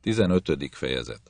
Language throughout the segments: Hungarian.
15. fejezet.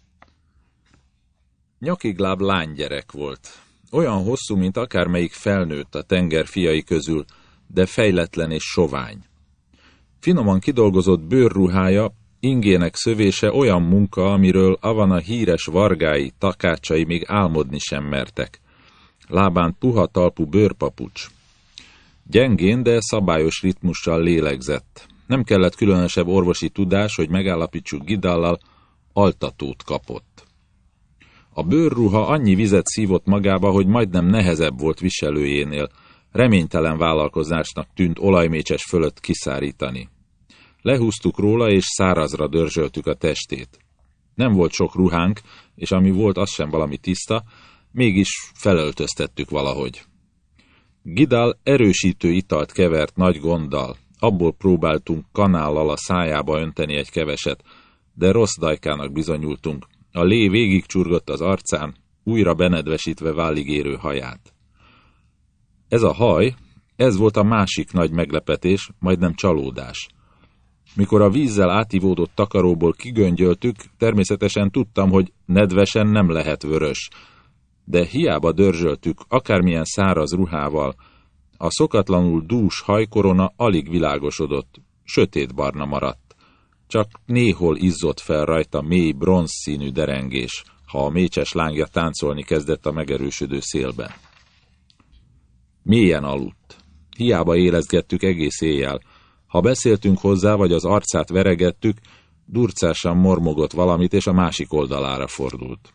Nyakigláb lánygyerek volt. Olyan hosszú, mint akármelyik felnőtt a tenger fiai közül, de fejletlen és sovány. Finoman kidolgozott bőrruhája, ingének szövése olyan munka, amiről Avana híres vargái, takácsai még álmodni sem mertek. Lábán puha talpú bőrpapucs. Gyengén, de szabályos ritmussal lélegzett. Nem kellett különösebb orvosi tudás, hogy megállapítsuk Gidallal, altatót kapott. A bőrruha annyi vizet szívott magába, hogy majdnem nehezebb volt viselőjénél. Reménytelen vállalkozásnak tűnt olajmécses fölött kiszárítani. Lehúztuk róla, és szárazra dörzsöltük a testét. Nem volt sok ruhánk, és ami volt, az sem valami tiszta, mégis felöltöztettük valahogy. Gidal erősítő italt kevert nagy gonddal. Abból próbáltunk kanállal a szájába önteni egy keveset, de rossz dajkának bizonyultunk. A lé végigcsurgott az arcán, újra benedvesítve válig érő haját. Ez a haj, ez volt a másik nagy meglepetés, majdnem csalódás. Mikor a vízzel átívódott takaróból kigöngyöltük, természetesen tudtam, hogy nedvesen nem lehet vörös, de hiába dörzsöltük, akármilyen száraz ruhával, a szokatlanul dús hajkorona alig világosodott, sötétbarna maradt. Csak néhol izzott fel rajta mély bronzszínű derengés, ha a mécses lángja táncolni kezdett a megerősödő szélben. Mélyen aludt. Hiába élezgettük egész éjjel. Ha beszéltünk hozzá, vagy az arcát veregettük, durcásan mormogott valamit, és a másik oldalára fordult.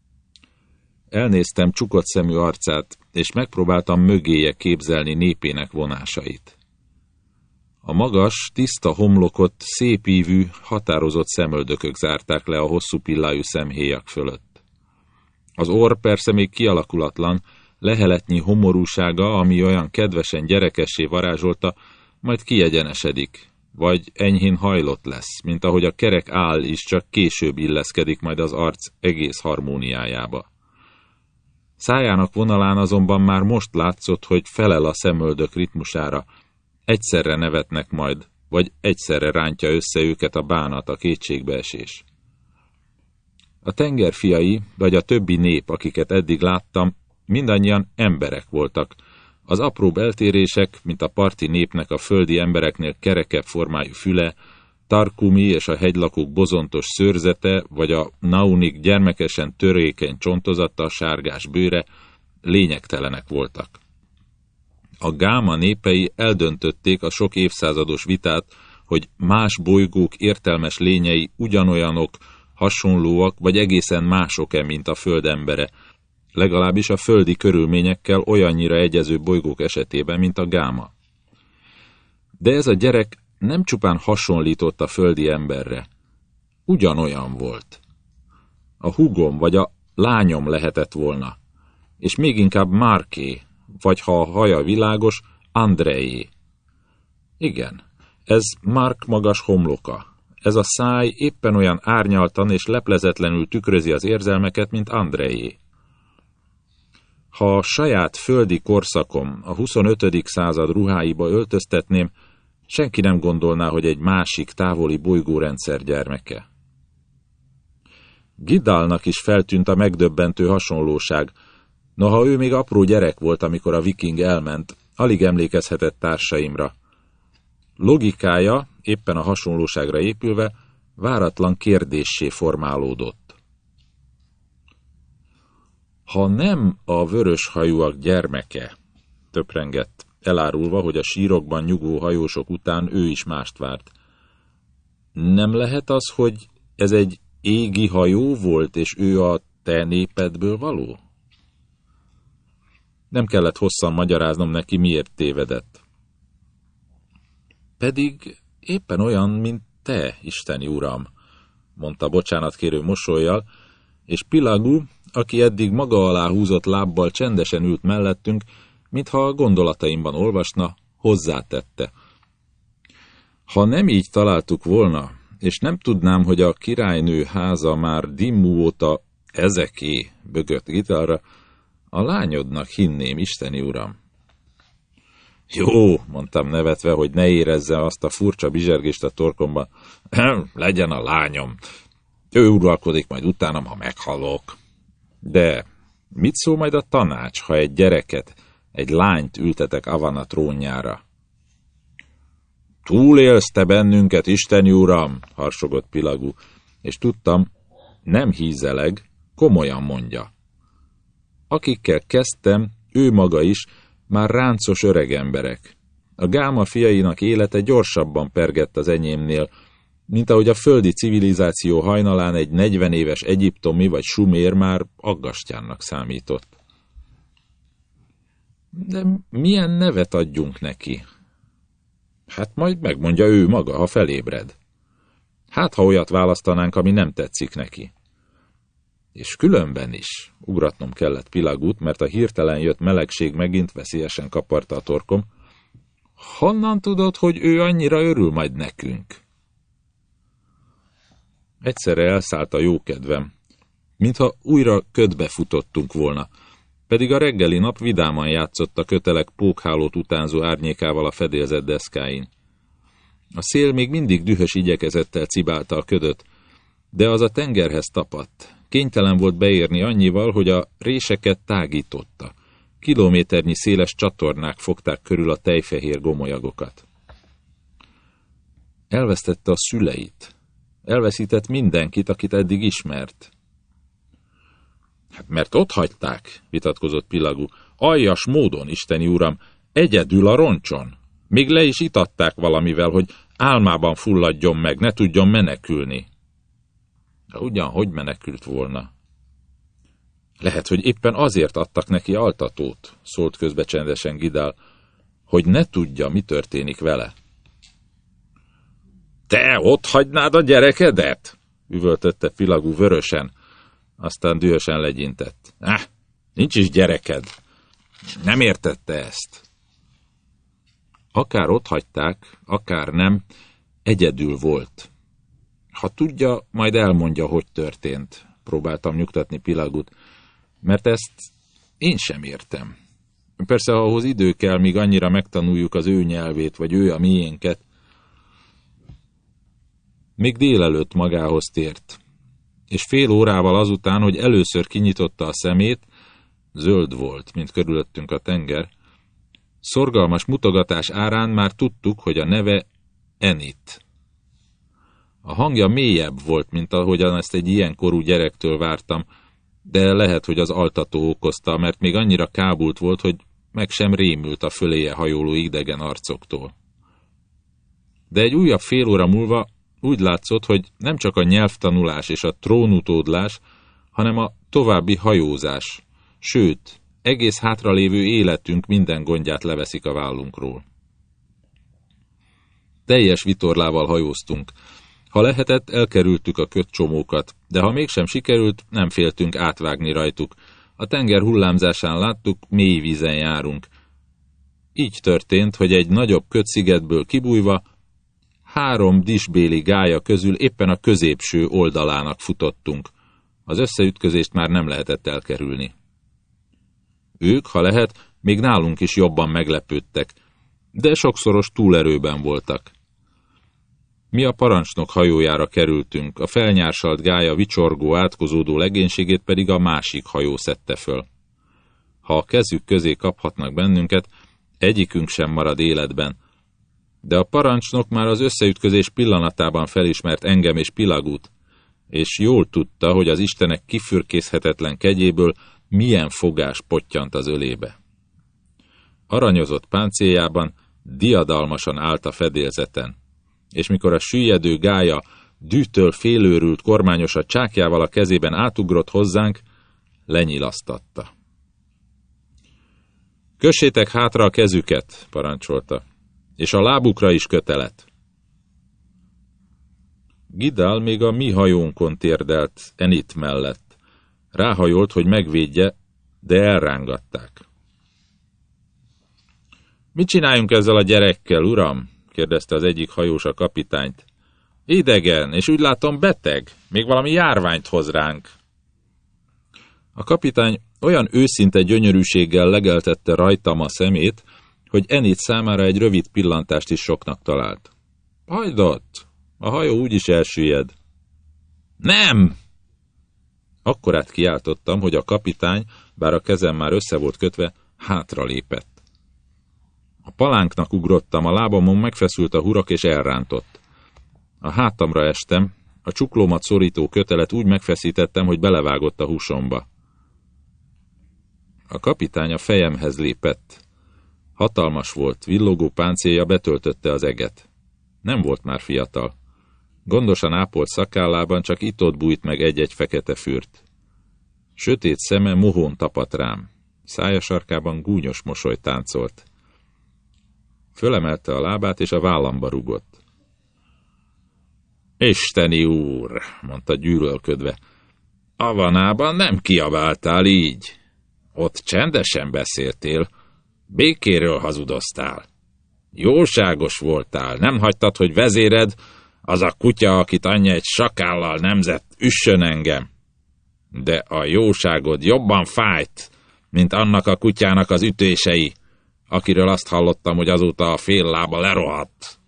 Elnéztem csukott szemű arcát, és megpróbáltam mögéje képzelni népének vonásait. A magas, tiszta homlokot szépívű, határozott szemöldökök zárták le a hosszú pillájú szemhéjak fölött. Az orr persze még kialakulatlan, leheletnyi homorúsága, ami olyan kedvesen gyerekessé varázsolta, majd kiegyenesedik, vagy enyhén hajlott lesz, mint ahogy a kerek áll is csak később illeszkedik majd az arc egész harmóniájába. Szájának vonalán azonban már most látszott, hogy felel a szemöldök ritmusára, egyszerre nevetnek majd, vagy egyszerre rántja össze őket a bánat, a kétségbeesés. A tengerfiai, vagy a többi nép, akiket eddig láttam, mindannyian emberek voltak. Az apróbb eltérések, mint a parti népnek a földi embereknél kerekebb formájú füle, Tarkumi és a hegylakók bozontos szőrzete, vagy a naunik gyermekesen törékeny csontozattal sárgás bőre lényegtelenek voltak. A gáma népei eldöntötték a sok évszázados vitát, hogy más bolygók értelmes lényei ugyanolyanok, hasonlóak, vagy egészen mások-e, mint a föld embere, legalábbis a földi körülményekkel olyannyira egyező bolygók esetében, mint a gáma. De ez a gyerek nem csupán hasonlított a földi emberre, ugyanolyan volt. A húgom vagy a lányom lehetett volna, és még inkább Marké, vagy ha a haja világos, Andrejé. Igen, ez Mark magas homloka. Ez a száj éppen olyan árnyaltan és leplezetlenül tükrözi az érzelmeket, mint Andrejé. Ha a saját földi korszakom a 25. század ruháiba öltöztetném, senki nem gondolná, hogy egy másik távoli bolygórendszer gyermeke. Gidalnak is feltűnt a megdöbbentő hasonlóság. Noha ő még apró gyerek volt, amikor a viking elment, alig emlékezhetett társaimra. Logikája, éppen a hasonlóságra épülve, váratlan kérdéssé formálódott. Ha nem a vöröshajúak gyermeke, töprengett, elárulva, hogy a sírokban nyugvó hajósok után ő is mást várt. Nem lehet az, hogy ez egy égi hajó volt, és ő a te népedből való? Nem kellett hosszan magyaráznom neki, miért tévedett. Pedig éppen olyan, mint te, isteni uram, mondta bocsánatkérő mosollyal, és Pilagú, aki eddig maga alá húzott lábbal csendesen ült mellettünk, mintha a gondolataimban olvasna, hozzátette. Ha nem így találtuk volna, és nem tudnám, hogy a királynő háza már Dimmu óta ezeké, bögött Gidalra, a lányodnak hinném, isteni uram. Jó, mondtam nevetve, hogy ne érezze azt a furcsa bizsergést a torkomban. Legyen a lányom. Ő uralkodik majd utánam, ha meghalok. De mit szól majd a tanács, ha egy gyereket, egy lányt ültetek Avana trónjára? Túlélsz te bennünket, Isteni Uram, harsogott Pilagú, és tudtam, nem hízeleg, komolyan mondja. Akikkel kezdtem, ő maga is, már ráncos öregemberek. A Gáma fiainak élete gyorsabban pergett az enyémnél, mint ahogy a földi civilizáció hajnalán egy 40 éves egyiptomi vagy sumér már aggastyánnak számított. De milyen nevet adjunk neki? Hát majd megmondja ő maga, ha felébred. Hát, ha olyat választanánk, ami nem tetszik neki. És különben is ugratnom kellett Pilagút, mert a hirtelen jött melegség megint veszélyesen kaparta a torkom. Honnan tudod, hogy ő annyira örül majd nekünk? Egyszerre elszállt a jókedvem, mintha újra ködbe futottunk volna, pedig a reggeli nap vidáman játszott a kötelek pókhálót utánzó árnyékával a fedélzett deszkáin. A szél még mindig dühös igyekezettel cibálta a ködöt, de az a tengerhez tapadt. Kénytelen volt beérni annyival, hogy a réseket tágította. Kilométernyi széles csatornák fogták körül a tejfehér gomolyagokat. Elvesztette a szüleit. Elveszített mindenkit, akit eddig ismert. Hát mert ott hagyták, vitatkozott Pilagú. Aljas módon, Isteni Uram, egyedül a roncson. Még le is itatták valamivel, hogy álmában fulladjon meg, ne tudjon menekülni. De ugyan, hogy menekült volna? Lehet, hogy éppen azért adtak neki altatót, szólt közbe csendesen Gidál, hogy ne tudja, mi történik vele. Te ott hagynád a gyerekedet? Üvöltötte Pilagú vörösen, aztán dühösen legyintett. Nincs is gyereked. Nem értette ezt. Akár ott hagyták, akár nem, egyedül volt. Ha tudja, majd elmondja, hogy történt. Próbáltam nyugtatni Pilagút, mert ezt én sem értem. Persze, ahhoz idő kell, míg annyira megtanuljuk az ő nyelvét, vagy ő a miénket. Még délelőtt magához tért, és fél órával azután, hogy először kinyitotta a szemét, zöld volt, mint körülöttünk a tenger, szorgalmas mutogatás árán már tudtuk, hogy a neve Enit. A hangja mélyebb volt, mint ahogyan ezt egy ilyen korú gyerektől vártam, de lehet, hogy az altató okozta, mert még annyira kábult volt, hogy meg sem rémült a föléje hajoló idegen arcoktól. De egy újabb fél óra múlva úgy látszott, hogy nem csak a nyelvtanulás és a trónutódlás, hanem a további hajózás, sőt, egész hátralévő életünk minden gondját leveszik a vállunkról. Teljes vitorlával hajóztunk. Ha lehetett, elkerültük a kötcsomókat, de ha mégsem sikerült, nem féltünk átvágni rajtuk. A tenger hullámzásán láttuk, mély vízen járunk. Így történt, hogy egy nagyobb kötszigetből kibújva 3 disbéli gálya közül éppen a középső oldalának futottunk. Az összeütközést már nem lehetett elkerülni. Ők, ha lehet, még nálunk is jobban meglepődtek, de sokszoros túlerőben voltak. Mi a parancsnok hajójára kerültünk, a felnyársalt gálya vicsorgó, átkozódó legénységét pedig a másik hajó szedte föl. Ha a kezük közé kaphatnak bennünket, egyikünk sem marad életben, de a parancsnok már az összeütközés pillanatában felismert engem és Pilagút, és jól tudta, hogy az istenek kifürkészhetetlen kegyéből milyen fogás pottyant az ölébe. Aranyozott páncéljában diadalmasan állt a fedélzeten, és mikor a süllyedő gálya dűtől félőrült kormányosa csákjával a kezében átugrott hozzánk, lenyilasztatta. Kössétek hátra a kezüket, parancsolta, és a lábukra is kötelet. Gidál még a mi hajónkon térdelt Enit mellett. Ráhajolt, hogy megvédje, de elrángatták. Mit csináljunk ezzel a gyerekkel, uram? Kérdezte az egyik hajós a kapitányt. Idegen, és úgy látom beteg, még valami járványt hoz ránk. A kapitány olyan őszinte gyönyörűséggel legeltette rajtam a szemét, hogy Enit számára egy rövid pillantást is soknak talált. Hagyd ott, a hajó úgyis elsüllyed. Nem! Akkorát kiáltottam, hogy a kapitány, bár a kezem már össze volt kötve, hátra lépett. A palánknak ugrottam, a lábamon megfeszült a hurak és elrántott. A hátamra estem, a csuklómat szorító kötelet úgy megfeszítettem, hogy belevágott a húsomba. A kapitány a fejemhez lépett. Hatalmas volt, villogó páncélja betöltötte az eget. Nem volt már fiatal. Gondosan ápolt szakállában csak itt-ott bújt meg egy-egy fekete fürt. Sötét szeme mohón tapadt rám. Szája sarkában gúnyos mosoly táncolt. Fölemelte a lábát, és a vállamba rugott. Isteni úr, mondta gyűlölködve, Avanában nem kiabáltál így. Ott csendesen beszéltél, békéről hazudoztál. Jóságos voltál, nem hagytad, hogy vezéred, az a kutya, akit anyja egy sakállal nemzett, üssön engem. De a jóságod jobban fájt, mint annak a kutyának az ütései, akiről azt hallottam, hogy azóta a fél lába lerohadt.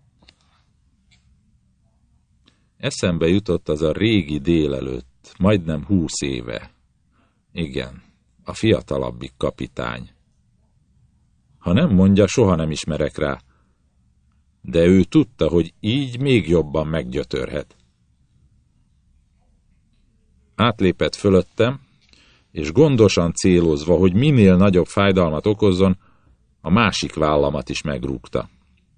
Eszembe jutott az a régi délelőtt, majdnem 20 éve. Igen, a fiatalabbik kapitány. Ha nem mondja, soha nem ismerek rá. De ő tudta, hogy így még jobban meggyötörhet. Átlépett fölöttem, és gondosan célozva, hogy minél nagyobb fájdalmat okozzon, a másik vállamat is megrúgta.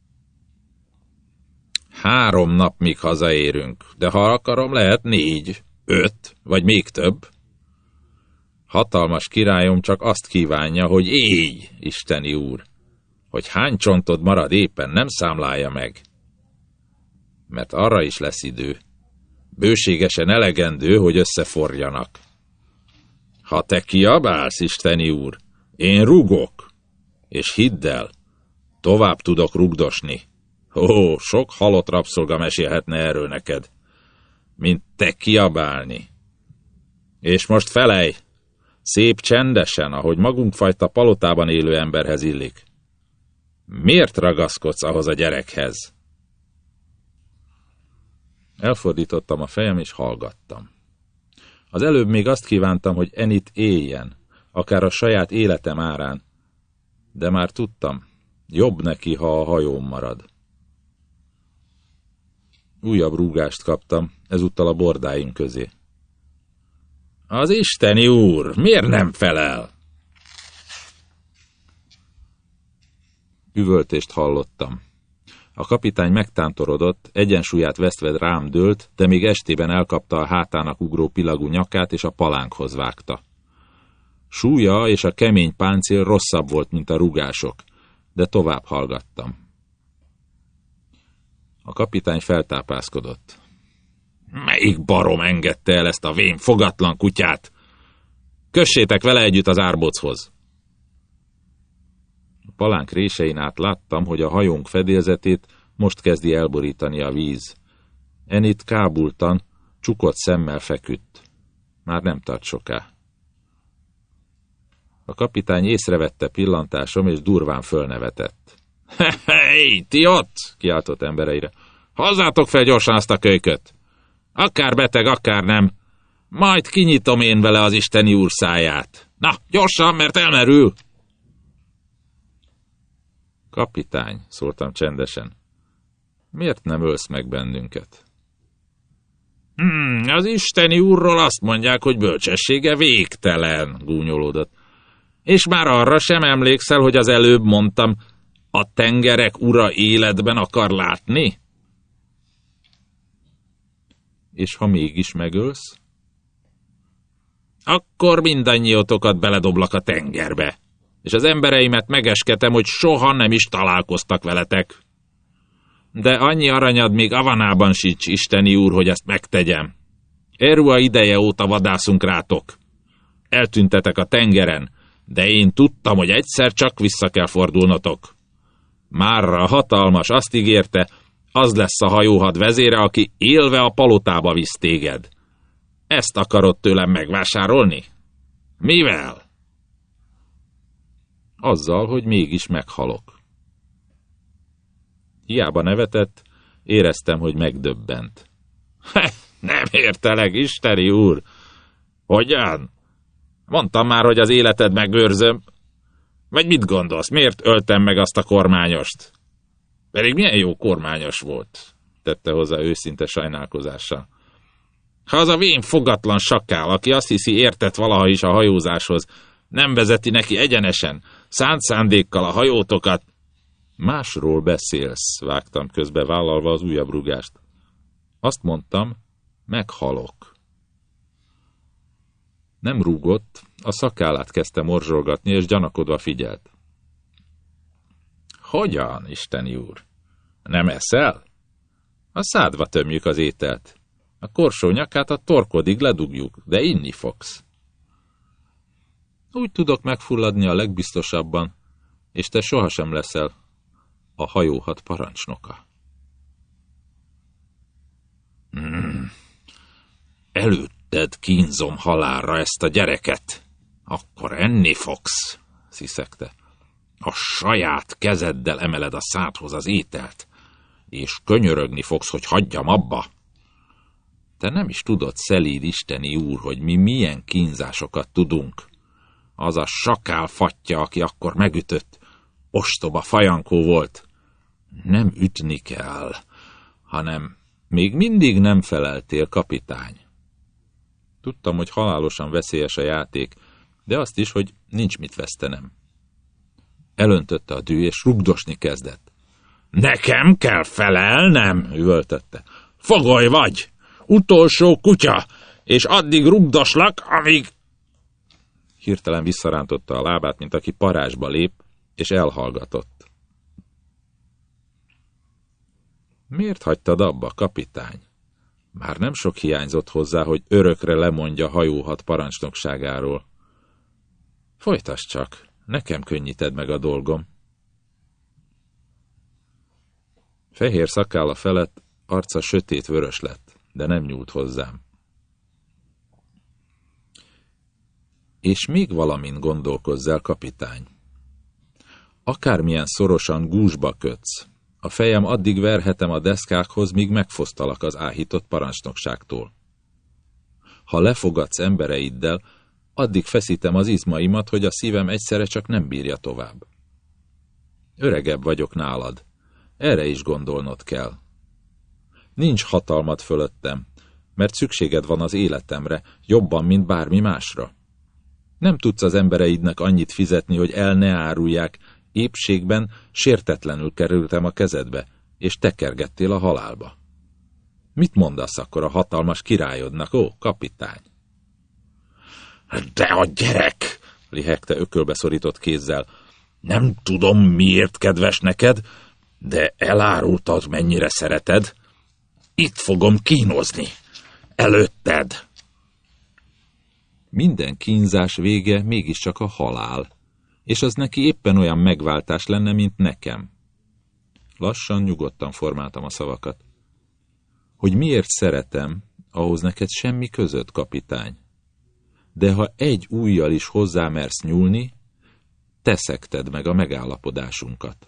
3 nap, míg hazaérünk, de ha akarom, lehet 4, 5, vagy még több. Hatalmas királyom csak azt kívánja, hogy élj, Isteni úr, hogy hány csontod marad éppen, nem számlálja meg. Mert arra is lesz idő. Bőségesen elegendő, hogy összeforjanak. Ha te kiabálsz, Isteni úr, én rugok, és hidd el, tovább tudok rugdosni. Ó, sok halott rabszolga mesélhetne erről neked, mint te kiabálni. És most felej, szép csendesen, ahogy magunkfajta palotában élő emberhez illik. Miért ragaszkodsz ahhoz a gyerekhez? Elfordítottam a fejem, és hallgattam. Az előbb még azt kívántam, hogy Enit éljen, akár a saját életem árán, de már tudtam, jobb neki, ha a hajóm marad. Újabb rúgást kaptam, ezúttal a bordáim közé. Az Isteni úr, miért nem felel? Üvöltést hallottam. A kapitány megtántorodott, egyensúlyát vesztve rám dőlt, de még estében elkapta a hátának ugró pilagú nyakát, és a palánkhoz vágta. Súlya és a kemény páncél rosszabb volt, mint a rugások, de tovább hallgattam. A kapitány feltápászkodott. Melyik barom engedte el ezt a vén fogatlan kutyát? Kössétek vele együtt az árbochoz! A palánk résein át láttam, hogy a hajónk fedélzetét most kezdi elborítani a víz. Enit kábultan, csukott szemmel feküdt. Már nem tart soká. A kapitány észrevette pillantásom, és durván fölnevetett. Hey, ti ott! Kiáltott embereire. Hozzátok fel gyorsan azt a kölyköt! Akár beteg, akár nem. Majd kinyitom én vele az Isteni úr száját. Na, gyorsan, mert elmerül! Kapitány, szóltam csendesen. Miért nem ölsz meg bennünket? Az Isteni úrról azt mondják, hogy bölcsessége végtelen, gúnyolódott. És már arra sem emlékszel, hogy az előbb mondtam, a tengerek ura életben akar látni? És ha mégis megölsz? Akkor mindannyiótokat beledoblak a tengerbe, és az embereimet megesketem, hogy soha nem is találkoztak veletek. De annyi aranyad még Avanában sincs, Isteni úr, hogy ezt megtegyem. Erua ideje óta vadászunk rátok. Eltüntetek a tengeren, de én tudtam, hogy egyszer csak vissza kell fordulnotok. Márra hatalmas azt ígérte, az lesz a hajóhad vezére, aki élve a palotába visz téged. Ezt akarod tőlem megvásárolni? Mivel? Azzal, hogy mégis meghalok. Hiába nevetett, éreztem, hogy megdöbbent. Nem értelek, isteni úr! Hogyan? Mondtam már, hogy az életed megőrzöm. Vagy mit gondolsz, miért öltem meg azt a kormányost? Pedig milyen jó kormányos volt, tette hozzá őszinte sajnálkozással. Ha az a vén fogatlan sakál, aki azt hiszi értett valaha is a hajózáshoz, nem vezeti neki egyenesen, szánt szándékkal a hajótokat. Másról beszélsz, vágtam közbe vállalva az újabb rúgást. Azt mondtam, meghalok. Nem rúgott, a szakállát kezdte morzsolgatni, és gyanakodva figyelt. Hogyan, isteni úr? Nem eszel? A szádba tömjük az ételt. A korsó nyakát a torkodig ledugjuk, de inni fogsz. Úgy tudok megfulladni a legbiztosabban, és te sohasem leszel a hajóhat parancsnoka. Előtted kínzom halálra ezt a gyereket. Akkor enni fogsz, sziszegte. A saját kezeddel emeled a szádhoz az ételt, és könyörögni fogsz, hogy hagyjam abba. Te nem is tudod, szelíd isteni úr, hogy mi milyen kínzásokat tudunk. Az a sakál fatja, aki akkor megütött, ostoba fajankó volt. Nem ütni kell, hanem még mindig nem feleltél, kapitány. Tudtam, hogy halálosan veszélyes a játék, de azt is, hogy nincs mit vesztenem. Elöntötte a dű, és rugdosni kezdett. Nekem kell felelnem, üvöltötte. Fogoly vagy! Utolsó kutya! És addig rugdoslak, amíg... Hirtelen visszarántotta a lábát, mint aki parázsba lép, és elhallgatott. Miért hagytad abba, kapitány? Már nem sok hiányzott hozzá, hogy örökre lemondja hajóhat parancsnokságáról. Folytasd csak, nekem könnyíted meg a dolgom. Fehér szakálla felett arca sötét-vörös lett, de nem nyúlt hozzám. És még valamin gondolkozz el, kapitány. Akármilyen szorosan gúzsba kötsz, a fejem addig verhetem a deszkákhoz, míg megfosztalak az áhított parancsnokságtól. Ha lefogadsz embereiddel, addig feszítem az izmaimat, hogy a szívem egyszerre csak nem bírja tovább. Öregebb vagyok nálad. Erre is gondolnod kell. Nincs hatalmad fölöttem, mert szükséged van az életemre, jobban, mint bármi másra. Nem tudsz az embereidnek annyit fizetni, hogy el ne árulják, épségben sértetlenül kerültem a kezedbe, és tekergettél a halálba. Mit mondasz akkor a hatalmas királyodnak, ó, kapitány? De a gyerek, lihegte ökölbe szorított kézzel. Nem tudom, miért kedves neked, de elárultad, mennyire szereted. Itt fogom kínozni. Előtted. Minden kínzás vége mégiscsak a halál, és az neki éppen olyan megváltás lenne, mint nekem. Lassan, nyugodtan formáltam a szavakat. Hogy miért szeretem, ahhoz neked semmi között, kapitány. De ha egy ujjal is hozzámersz nyúlni, te szegted meg a megállapodásunkat.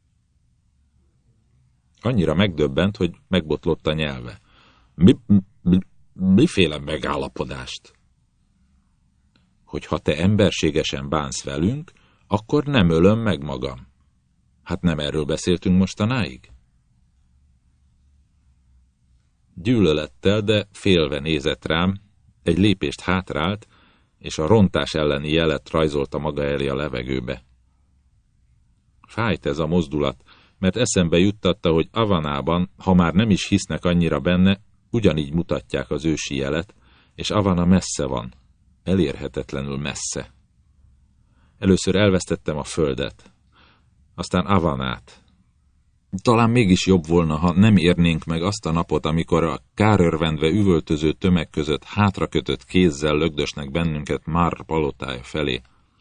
Annyira megdöbbent, hogy megbotlott a nyelve. Miféle megállapodást? Hogy ha te emberségesen bánsz velünk, akkor nem ölöm meg magam. Hát nem erről beszéltünk mostanáig? Gyűlölettel, de félve nézett rám, egy lépést hátrált, és a rontás elleni jelet rajzolta maga elé a levegőbe. Fájt ez a mozdulat, mert eszembe juttatta, hogy Avanában, ha már nem is hisznek annyira benne, ugyanígy mutatják az ősi jelet, és Avana messze van, elérhetetlenül messze. Először elvesztettem a földet, aztán Avanát. Talán mégis jobb volna, ha nem érnénk meg azt a napot, amikor a kárörvendve üvöltöző tömeg között hátrakötött kézzel lögdösnek bennünket Mar palotája felé.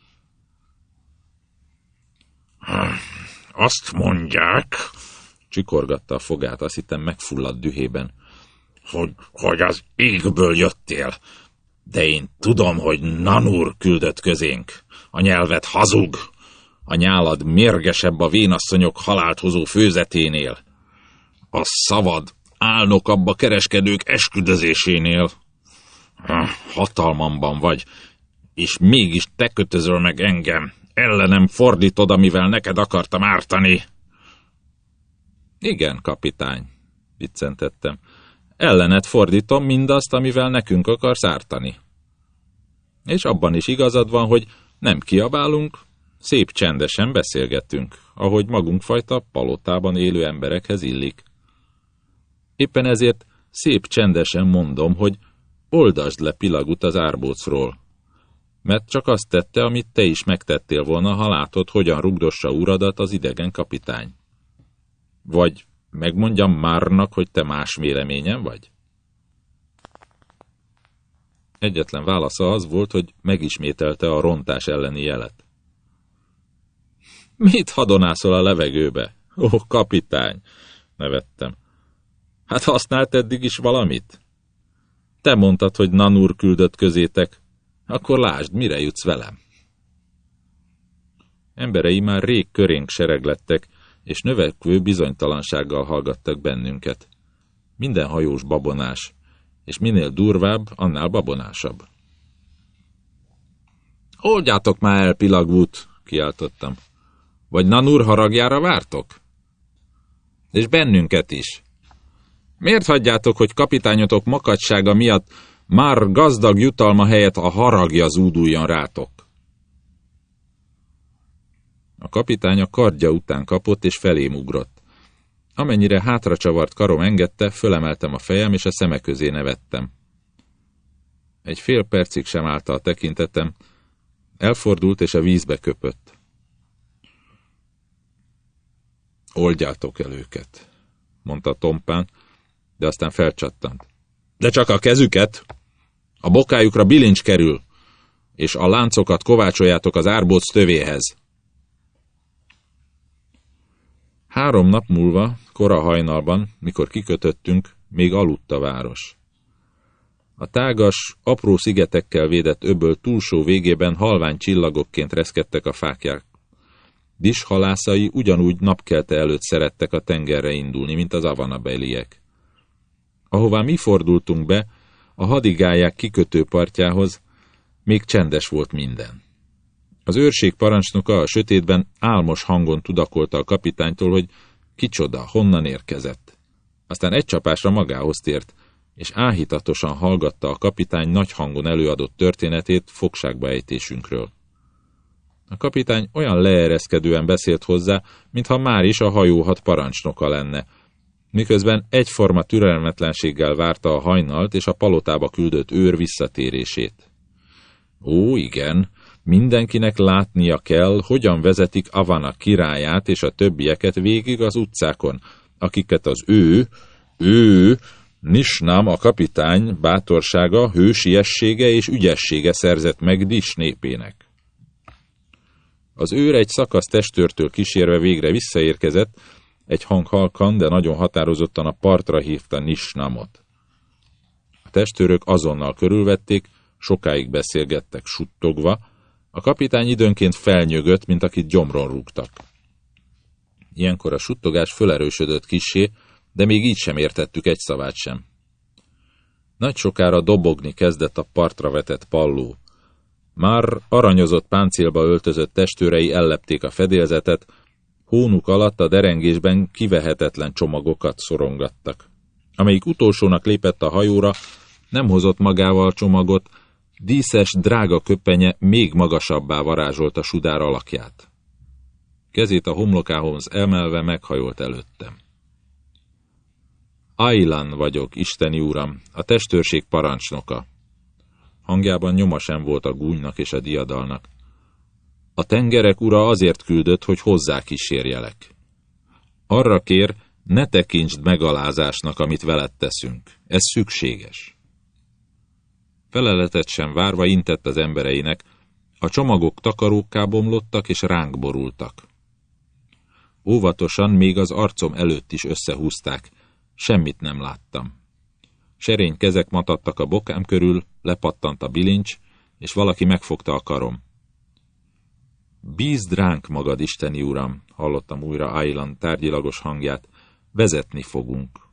Azt mondják, csikorgatta a fogát, azt hittem megfulladt dühében, hogy az égből jöttél, de én tudom, hogy Nanur küldött közénk. A nyelved hazug, a nyálad mérgesebb a vénasszonyok halált hozó főzeténél. A szavad álnok abba kereskedők esküdözésénél. Hatalmamban vagy, és mégis te kötözöl meg engem. Ellenem fordítod, amivel neked akartam ártani. Igen, kapitány, viccentettem. Ellened fordítom mindazt, amivel nekünk akarsz ártani. És abban is igazad van, hogy nem kiabálunk, szép csendesen beszélgettünk, ahogy magunkfajta palotában élő emberekhez illik. Éppen ezért szép csendesen mondom, hogy oldasd le Pilagut az árbócról, mert csak azt tette, amit te is megtettél volna, ha látod, hogyan rugdossa uradat az idegen kapitány. Vagy megmondjam Márnak, hogy te más véleményen vagy? Egyetlen válasza az volt, hogy megismételte a rontás elleni jelet. Mit hadonászol a levegőbe? Ó, kapitány, nevettem. Hát használt eddig is valamit? Te mondtad, hogy Nanur küldött közétek, akkor lásd, mire jutsz velem. Emberei már rég körénk sereglettek, és növekvő bizonytalansággal hallgattak bennünket. Minden hajós babonás, és minél durvább, annál babonásabb. Oldjátok már el, Pilagút, kiáltottam. Vagy Nanur haragjára vártok? És bennünket is. Miért hagyjátok, hogy kapitányotok makacsága miatt már gazdag jutalma helyett a haragja zúduljon rátok? A kapitány a kardja után kapott és felém ugrott. Amennyire hátracsavart karom engedte, fölemeltem a fejem és a szeme közé nevettem. Egy fél percig sem állt a tekintetem, elfordult és a vízbe köpött. Oldjátok el őket, mondta tompán, de aztán felcsattant. De csak a kezüket! A bokájukra bilincs kerül, és a láncokat kovácsoljátok az árbóc tövéhez. 3 nap múlva, kora hajnalban, mikor kikötöttünk, még aludt a város. A tágas, apró szigetekkel védett öböl túlsó végében halvány csillagokként reszkedtek a fáklyák. Dis halászai ugyanúgy napkelte előtt szerettek a tengerre indulni, mint az avanabeliek. Ahová mi fordultunk be, a hadigályák kikötőpartjához, még csendes volt minden. Az őrség parancsnoka a sötétben álmos hangon tudakolta a kapitánytól, hogy kicsoda, honnan érkezett. Aztán egy csapásra magához tért, és áhítatosan hallgatta a kapitány nagy hangon előadott történetét fogságba ejtésünkről. A kapitány olyan leereszkedően beszélt hozzá, mintha már is a hajóhat parancsnoka lenne, miközben egyforma türelmetlenséggel várta a hajnalt és a palotába küldött őr visszatérését. Ó, igen, mindenkinek látnia kell, hogyan vezetik Avana királyát és a többieket végig az utcákon, akiket az Nisnam, a kapitány bátorsága, hősiessége és ügyessége szerzett meg Dis népének. Az őr egy szakasz testőrtől kísérve végre visszaérkezett, egy hang halkan, de nagyon határozottan a partra hívta Nisnamot. A testőrök azonnal körülvették, sokáig beszélgettek suttogva, a kapitány időnként felnyögött, mint akit gyomron rúgtak. Ilyenkor a suttogás fölerősödött kissé, de még így sem értettük egy szavát sem. Nagy sokára dobogni kezdett a partra vetett palló. Már aranyozott páncélba öltözött testőrei ellepték a fedélzetet, hónuk alatt a derengésben kivehetetlen csomagokat szorongattak. Amelyik utolsónak lépett a hajóra, nem hozott magával a csomagot, díszes, drága köpenye még magasabbá varázsolta sudár alakját. Kezét a homlokához emelve meghajolt előttem. Ailan vagyok, isteni uram, a testőrség parancsnoka. Hangjában nyoma sem volt a gúnynak és a diadalnak. A tengerek ura azért küldött, hogy hozzá kísérjelek. Arra kér, ne tekintsd megalázásnak, amit veled teszünk. Ez szükséges. Feleletet sem várva intett az embereinek, a csomagok takarókká bomlottak és ránk borultak. Óvatosan még az arcom előtt is összehúzták, semmit nem láttam. Serény kezek matadtak a bokám körül, lepattant a bilincs, és valaki megfogta a karom. Bízd ránk magad, isteni uram, hallottam újra Ailan tárgyilagos hangját, vezetni fogunk.